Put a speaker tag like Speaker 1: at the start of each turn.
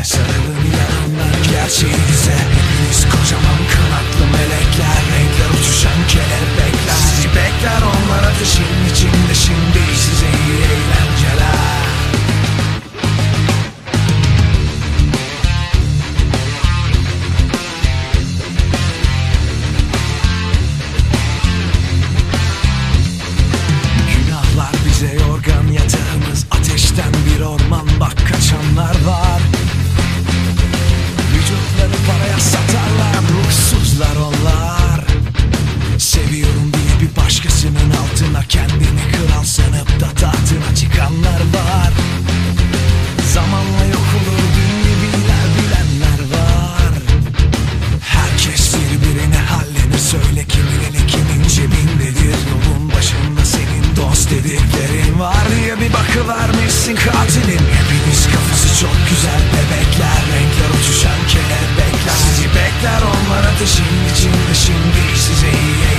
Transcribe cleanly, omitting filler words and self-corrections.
Speaker 1: Sarılın yanından gerçeği bize. Hepiniz kocaman kanatlı melekler, renkler uçuşan kelebekler. Sizi bekler onlar ateşin içinde, şimdi size iyi eğlenceler. Günahlar bize yorgan yatağımız, ateşten bir orman, bak kaçanlar var. Vücutları paraya satarlar, ruhsuzlar onlar. Seviyorum diye bir başkasının altına kendini kral sanıp da tahtına çıkanlar var. Zamanla yok olur dünyeviler, bilenler var. Herkes birbirine halini söyle, kimin eli kimin cebindedir. Yolun başında senin dost dediklerin var diye bir bakıvermişsin katilin. Hepiniz kafası çok güzel bebekler, renkler uçuşan kelebekler. Sizi bekler onlar ateşin içinde, şimdi size iyi